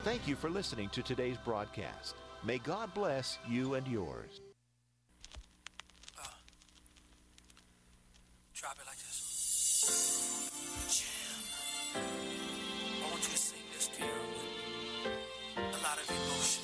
Thank you for listening to today's broadcast. May God bless you and yours. Drop it like this. Jam. I want you to sing this, Carol, with a lot of emotion.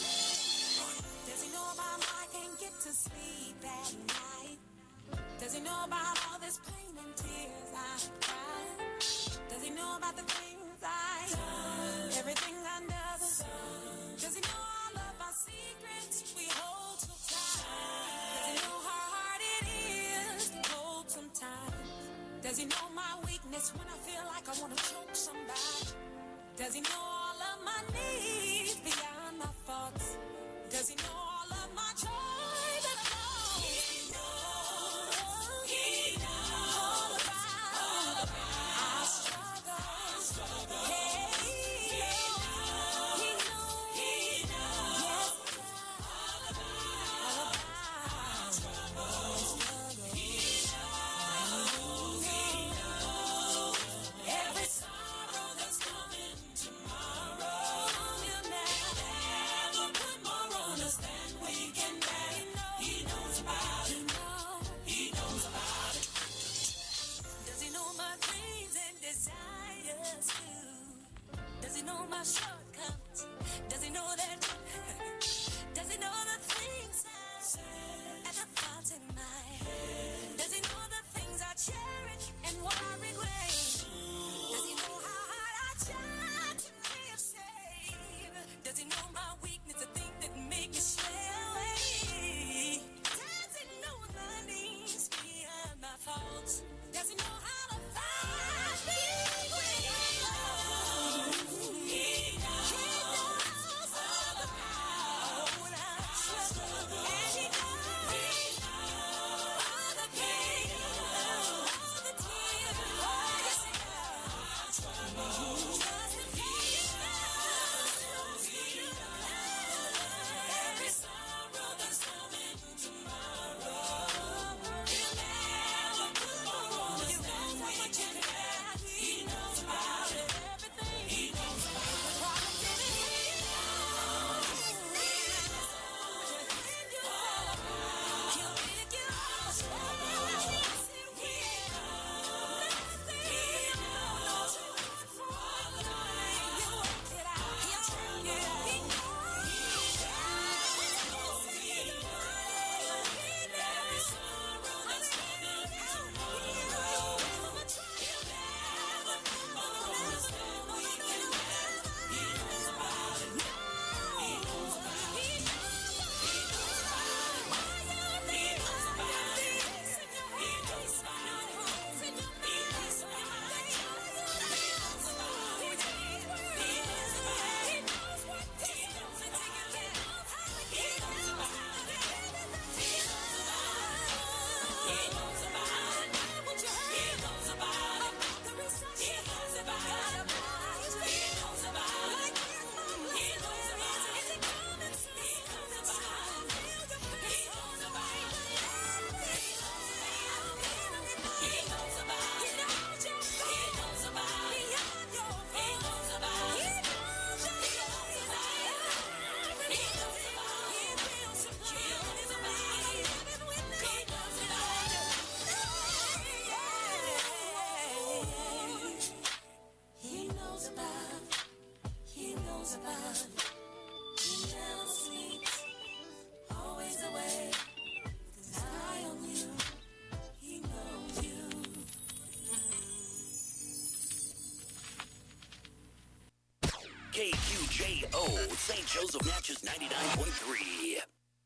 Does he know about I can't get to sleep at night? Does he know about all this pain and tears I've cried? Does he know about the things I've done? Everything under the sun. Does he know all of our secrets we hold so tight? Does he know how hard it is to hold sometimes? Does he know my weakness when I feel like I want to choke somebody? Does he know all of my needs beyond my faults? Does he know all of my joy that I know? He knows. He knows all about our struggle. Hey, he knows. He knows. He knows. Yes, all about our struggle. He knows. He knows every sorrow that's coming tomorrow. He'll never put more on us than we can bear. He knows about it. He knows about it. Does he know my dreams and desires too? Does he know my shortcomings? Does he know that? Does he know the things I said and the thoughts in my head? Does he know the things I cherish and what I regret? Does he know how hard I try to live safe? Does he know my weakness, the thing that make me stay away? Does he know the needs beyond my faults? Does he know how to find me when I'm alone? He knows all about our struggle. And he knows all the pain, all the tears, all the scars. Just in case he knows every sorrow that's coming tomorrow. He'll never put more on us than we can bear. He knows about it. Everything. He knows about it. Promise that he knows. He'll pick you up. Yes, he will. He knows all the time. He'll work it out. He'll turn it out. He knows. He knows. Every sorrow that's coming tomorrow. He'll never put more on us than we can bear. He knows about it. He knows about it. He knows about it. He knows about it. He knows about it. He knows about it. He knows about it. He knows about it. He knows about it. He knows what he knows and take it there. He knows about it. He knows about it. He knows about it. He knows about it. He knows about it. He knows about it. He knows about it. He knows about it. He knows about it. He knows about it. He knows about it. He knows about it. He knows about it. He knows about it. He knows about it. He knows about it. He knows about it. He knows about it. He never sleeps. Always away. With his eye on you. He knows you. KQJO, St. Joseph Natchez 99.3.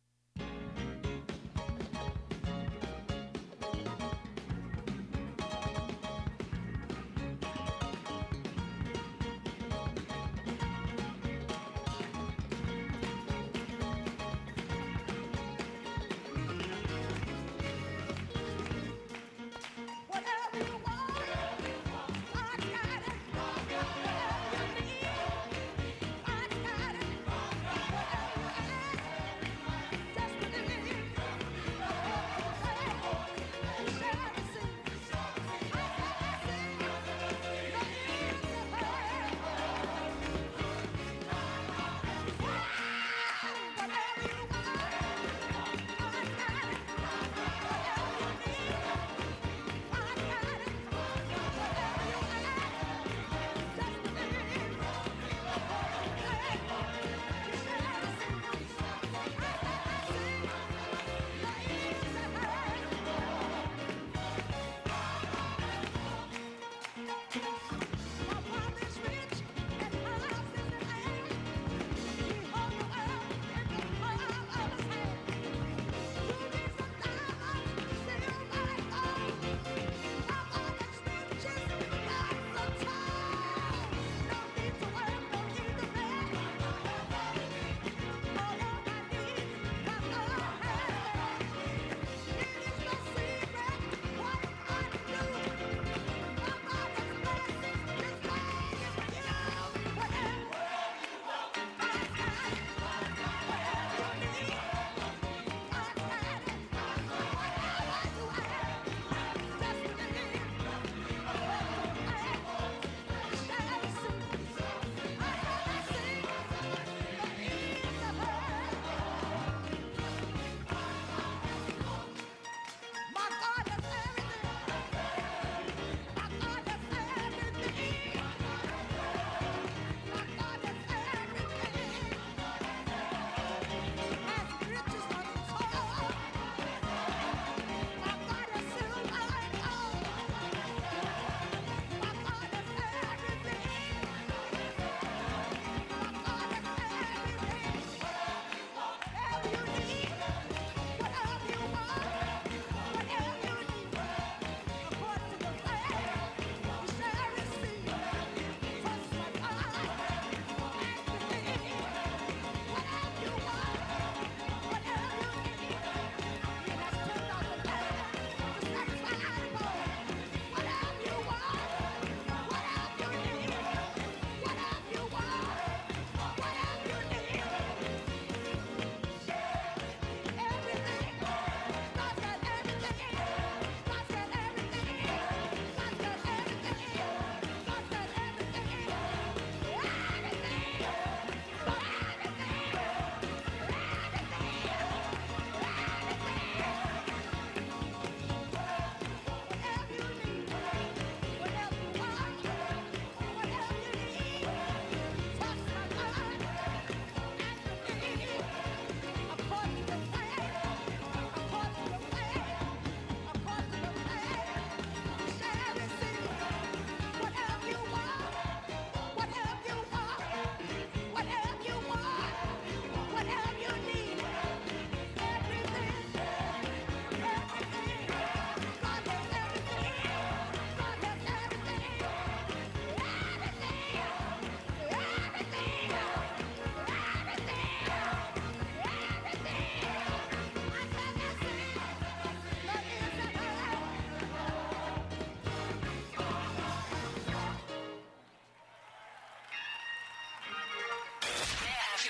Whatever you want, I got it. Whatever you need, I got it. Whatever you ask,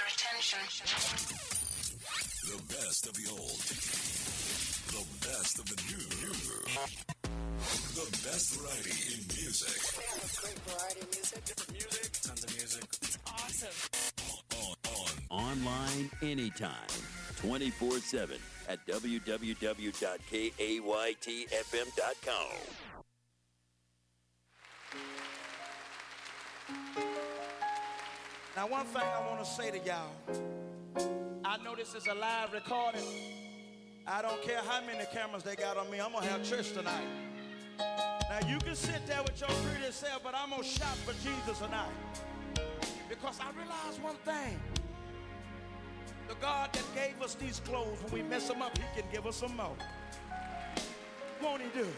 your attention. The best of the old. The best of the new. The best variety in music. Great variety of music. Different music. Tons of music. It's awesome. Online anytime. 24/7 at www.kaytfm.com. Now, one thing I want to say to y'all, I know this is a live recording. I don't care how many cameras they got on me, I'm going to have church tonight. Now, you can sit there with your pretty self, but I'm going to shout for Jesus tonight. Because I realize one thing. The God that gave us these clothes, when we mess them up, he can give us some more. Won't he do?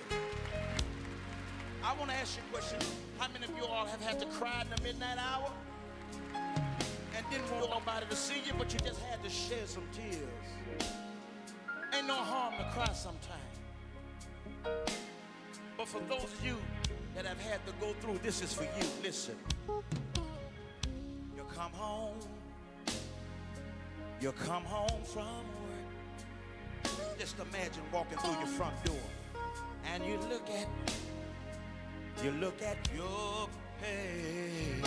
I want to ask you a question. How many of you all have had to cry in the midnight hour? And didn't want nobody to see you, but you just had to shed some tears. Ain't no harm to cry sometime. But for those of you that have had to go through, this is for you. Listen. You come home. You come home from work. Just imagine walking through your front door. And you look at your pay.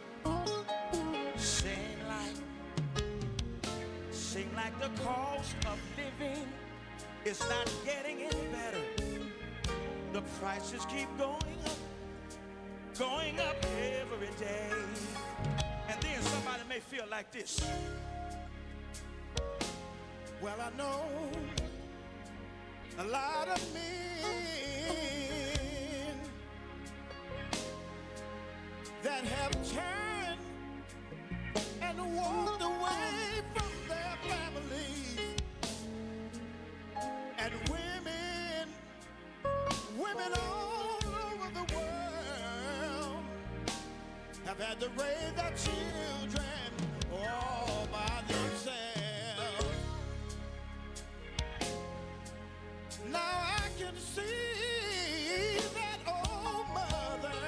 Seem like the cost of living is not getting any better. The prices keep going up every day. And then somebody may feel like this. Well, I know a lot of men that have turned and walked away from their families, and women all over the world have had to raise their children all by themselves. Now I can see that old mother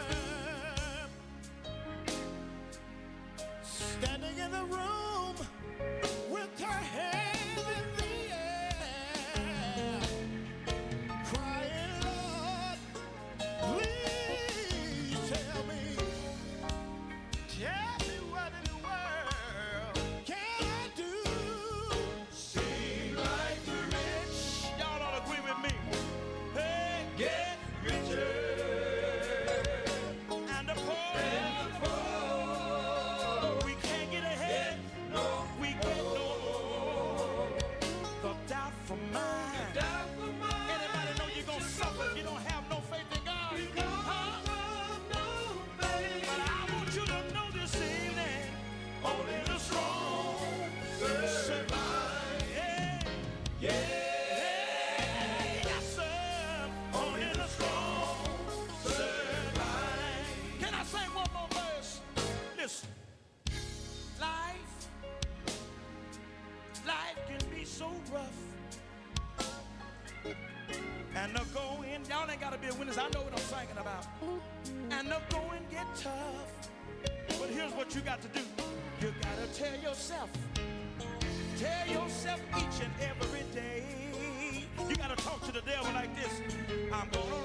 standing in the room with her hands in the air, crying, Lord, please tell me what in the world can I do? Seem like the rich, y'all all agree with me, hey, get richer, and the poor, we can't get ahead, no, we get no more. The doubtful mind, anybody know you're gonna suffer if you don't have no faith in God? But I want you to know this evening, only the strong survive. Yes, sir. Only the strong survive. Can I sing one more verse? Listen. Life can be so rough. And the going, y'all ain't gotta be a witness, I know what I'm singing about. And the going get tough. But here's what you got to do. You gotta tell yourself each and every day. You gotta talk to the devil like this. I'm gonna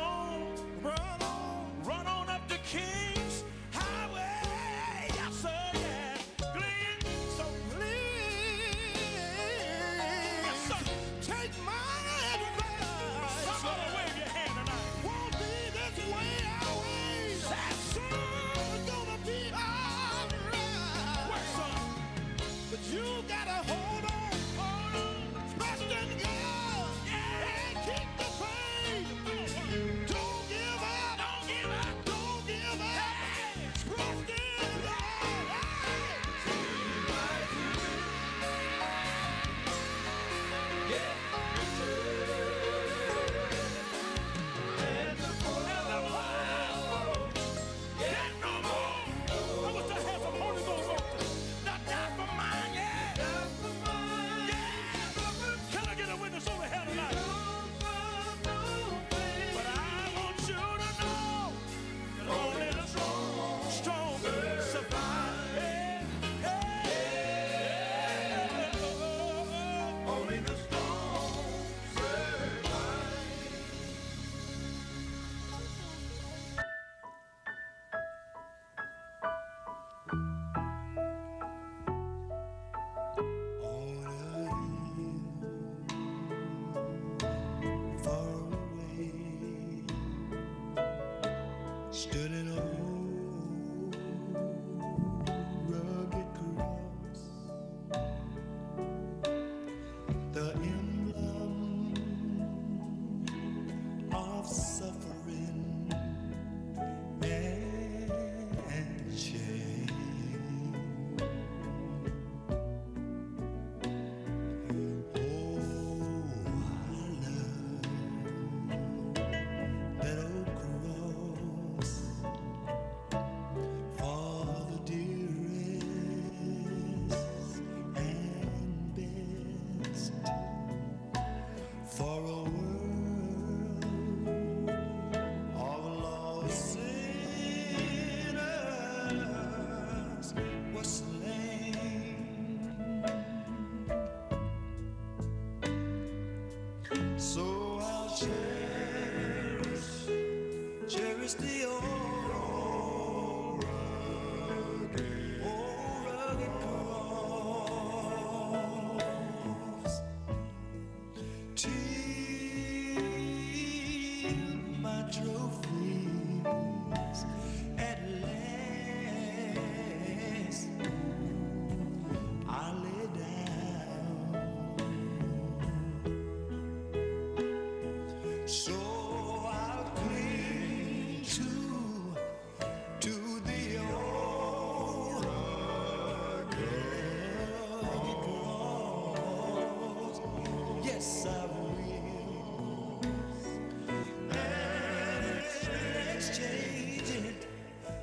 run on up the King's Highway. Yes, sir, yeah. Glenn, so please, yes, sir, take my advice. Somebody wave your hand tonight. Won't be this way always. That's soon gonna be all right. Work, son. But you gotta hold on. Trust in God. Yeah. And keep the faith. Don't give up. Don't give up.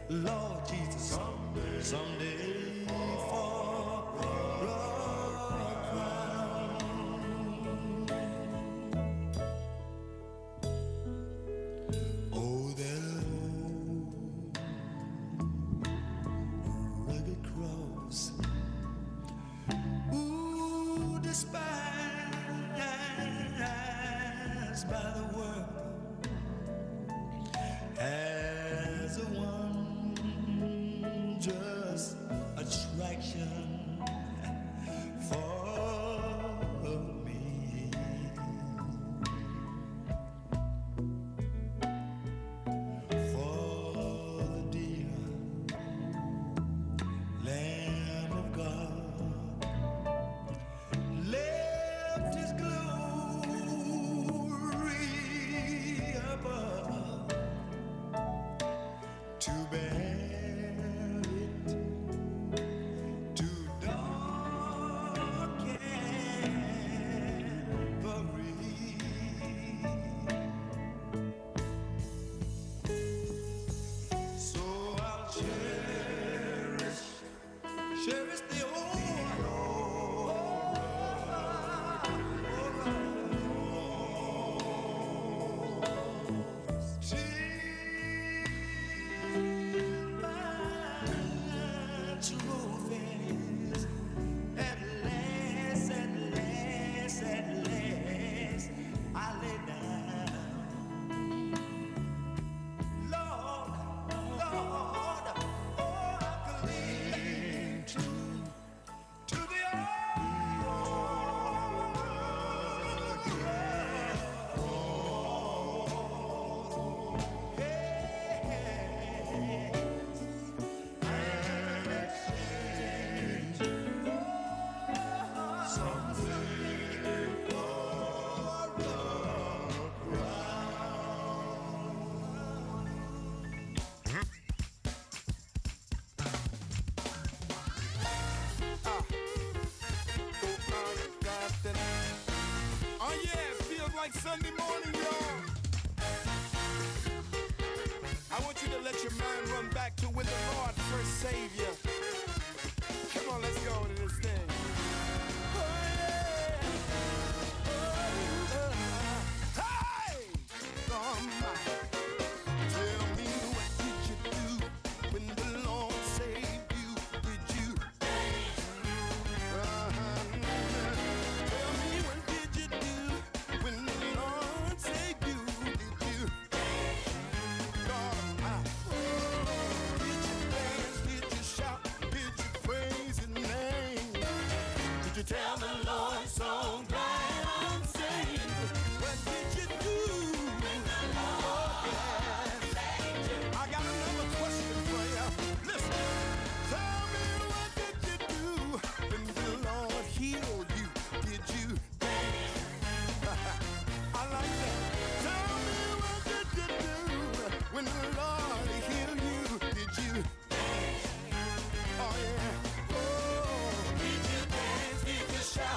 Lord Jesus, someday for a crown. Oh, that old rugged cross, ooh, despised by the world, as a wondrous attraction for me. For the dear Lamb of God left his glory above to bear it to dark Calvary. So I'll cherish the old trophies at last, I lay down. Lord, oh, I cling to the Oh yeah, it feels like Sunday morning, y'all. I want you to let your mind run back to when the Lord first saved you. Come on, let's go to this thing. Oh yeah. Hey! Somebody tell me, what did you do when the Lord saved you? Did you? Tell me, what did you do when the Lord saved you? Did you? God, did you dance? Did you shout? Did you praise His name? Did you tell the Lord so glad I'm saved? What did you do when the Lord saved you? I got another question for you. Listen, tell me, what did you do when the Lord healed you? Did you? I like that. Tell me, what did you do when the Lord healed you? Did you? Oh yeah. Oh, did you dance? Did you shout?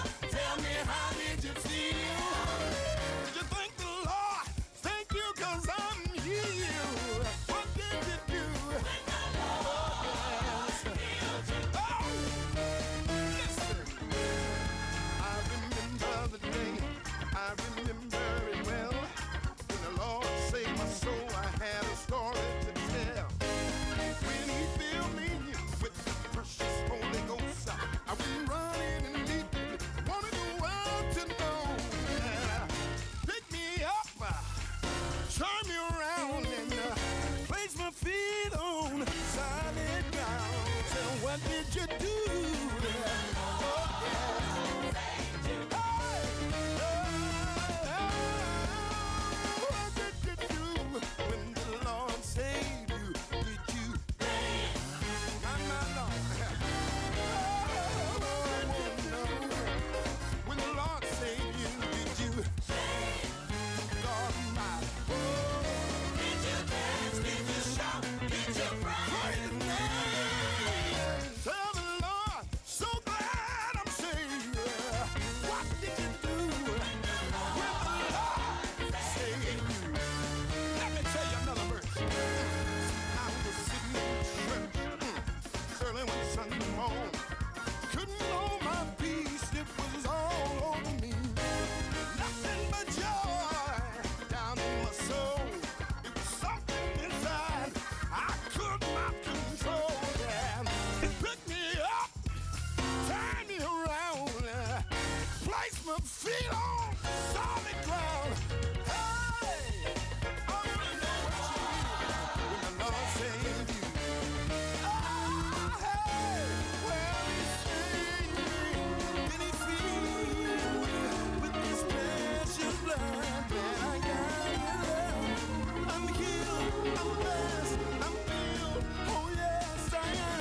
my feet on solid ground. Hey, I wanna know what you do when the Lord saved you. Oh, hey, well, He saved me, and He filled me with His precious blood. Man, I got love. I'm healed, I'm blessed, I'm filled. Oh yes, I am.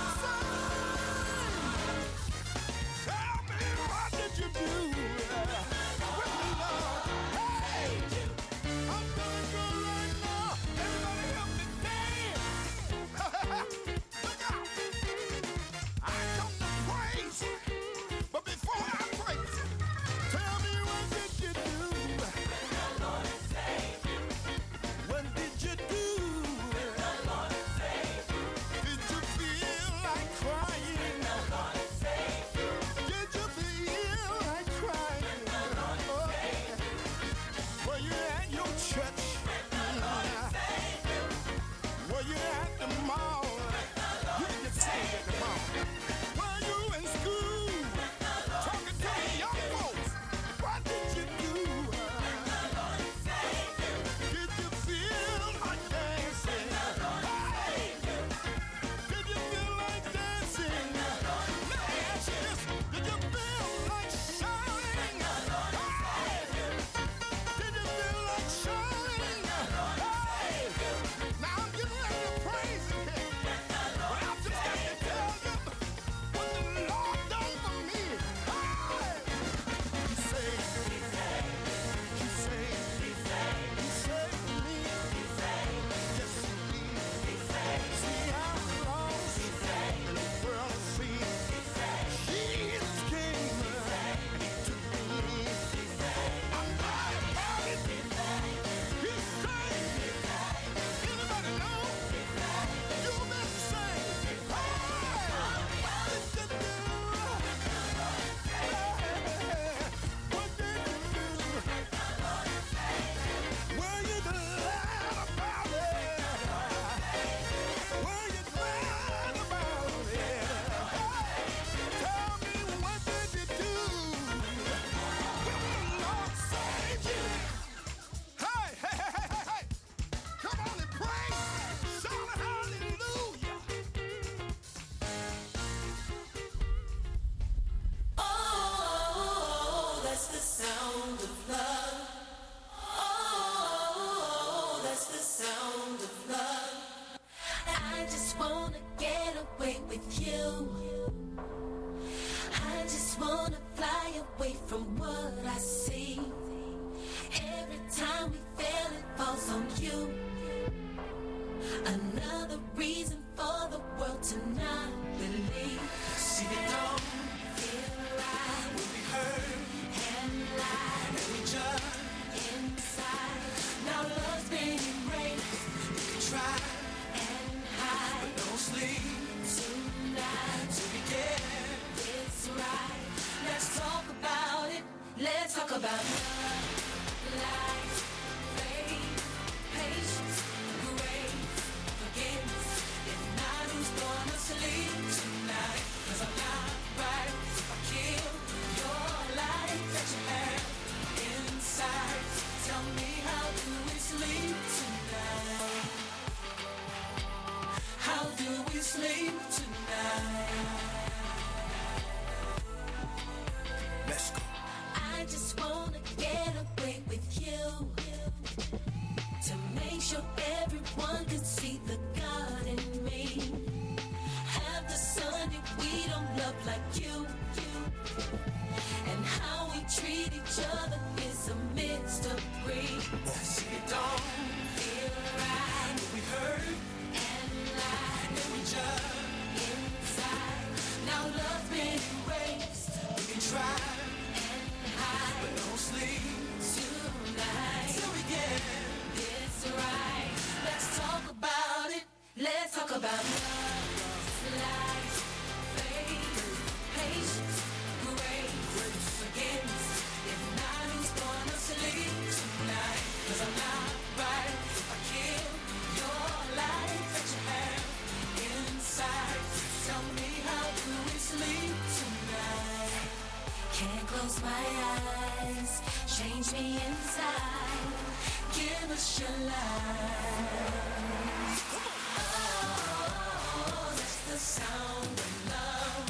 Tell me, what did you do with the Lord? Hey, I'm feeling good right now. Everybody help me dance. Look out. I come to praise, but before I praise, tell me, what did you do? What did you do? Did you feel like crying? Did you feel like crying? Were you at your church? Were you at the mall? You can just say it at the mall. Were you in school? Talking to the young folks. What did you do? Did you feel like dancing? Hey! Did you feel like dancing? Let me ask you this. Did you feel like shouting? Hey! Did you feel like shouting? Hey! Now I'm getting ready to praise Him here. But I've just got to tell you what the Lord done for me. Hey! He saved me. He saved me. He saved me. Yes, He did. See, I'm lost in the world of sin. Jesus came and He took me. I'm glad about it. He saved me. Anybody know? You've been saved. Hey! What did you do? Hey! What did you do? Were you glad about it? Were you glad about it? Hey, tell me, what did you do when the Lord saved you? Hey, hey, hey, hey, hey, hey. Come on and praise. Shout hallelujah. Oh, that's the sound of love. Oh, that's the sound of love. I just wanna get away with you. I just wanna fly away from what I see. Every time we fail, it falls on you. Another reason for the world to not believe. See, it don't Feel right when we hurt and light and we judge. inside. Now love's been erased We can try, and hide but don't sleep tonight. till we get. It's right. Let's talk about it. Let's talk about love, life, faith, patience, grace, forgiveness. If not, who's gonna sleep tonight? 'Cause I'm not right if I kill your life that you have inside. Tell me, how do we sleep tonight? How do we sleep tonight? Let's go. I just wanna get away with you, to make sure everyone can see the God in me. Have the son if we don't love like you, and how we treat each other is a mystery. See, it don't Feel right when we hurt and light and we judge. inside. Now love's been erased We can try, and hide but don't sleep tonight. till we get. It's right. Let's talk about it. Let's talk about love, life, faith, patience, grace, forgiveness. If not, who's gonna sleep tonight? 'Cause I'm not close my eyes, change me inside, give us your life. Oh, that's the sound of love.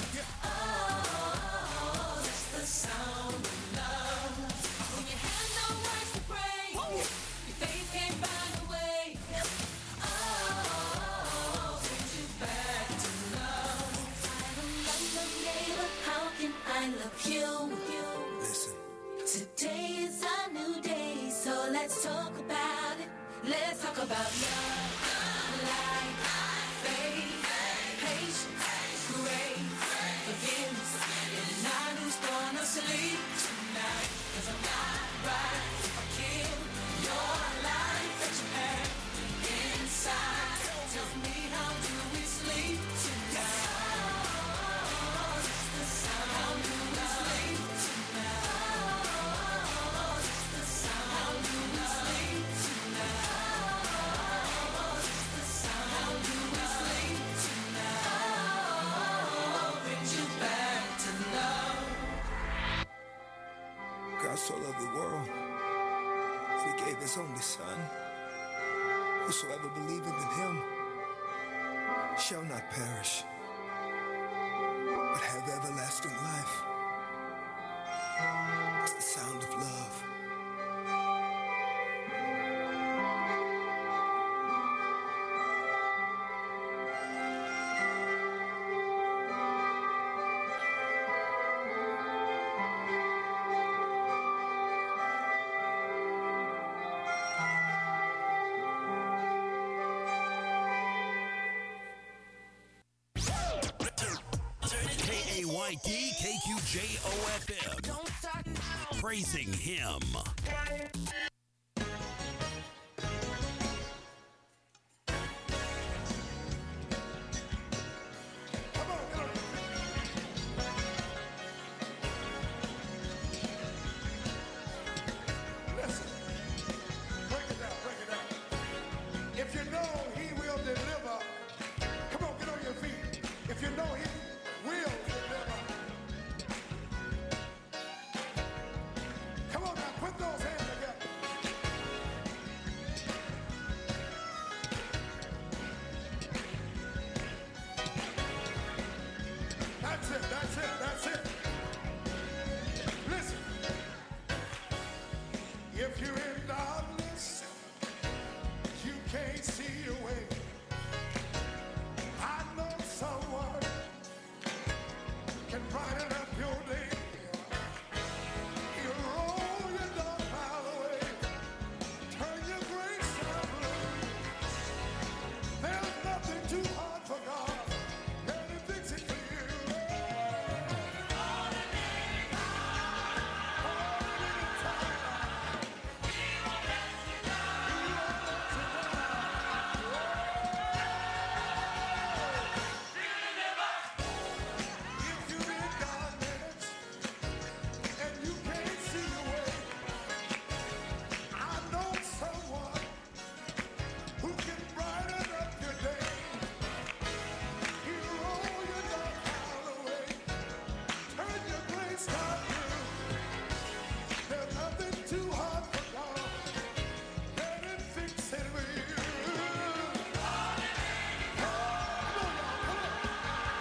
Oh, that's the sound of love. When you have no words to pray, your faith can't find a way. Oh, brings you back to love. I don't love the neighbor, how can I love you? Listen. Today is a new day, so let's talk about it. Let's talk about love, life, faith, patience, grace, forgiveness. And I who's gonna sleep tonight, 'cause I'm not right. I'll kill your life that you have inside. Tell me, how do we sleep tonight? Oh, that's the sound. How do we sleep tonight? Oh, that's the sound. How do we sleep tonight? Oh, that's the sound. How do we sleep tonight? Oh, brings you back to love. God so loved the world that he gave his only son. Whosoever believeth in him shall not perish, but have everlasting life. It's the sound of love. KAYT KQJOFM. Praising him.